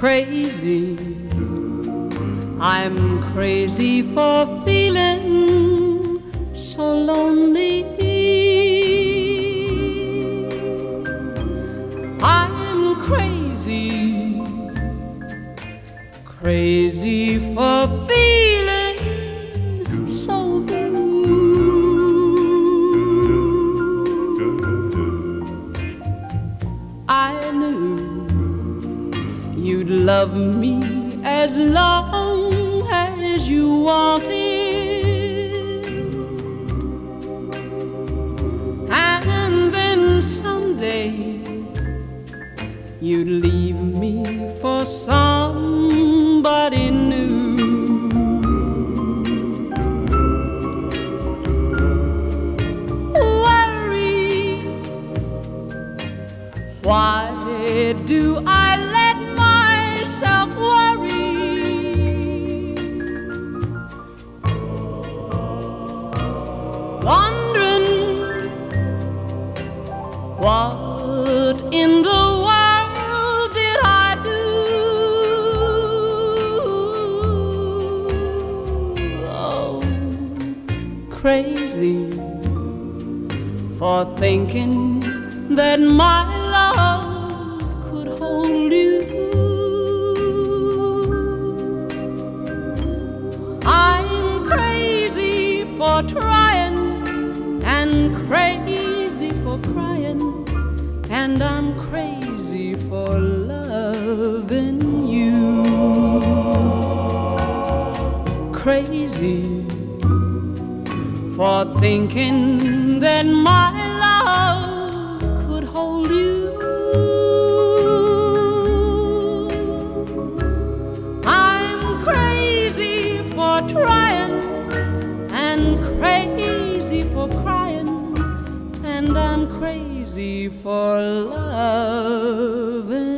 crazy. I'm crazy for feeling so lonely. I'm crazy, crazy for feeling so blue. I knew you'd love me as long as you wanted, and then someday you'd leave me for somebody new. Worry, why do I let myself worry? Wondering what in the world did I do? Oh, crazy for thinking that my love could hold you. I'm crazy for trying and crazy for crying, and I'm crazy for loving you. Crazy for thinking that my love could hold you. I'm crazy for trying and crazy for crying, and I'm crazy for loving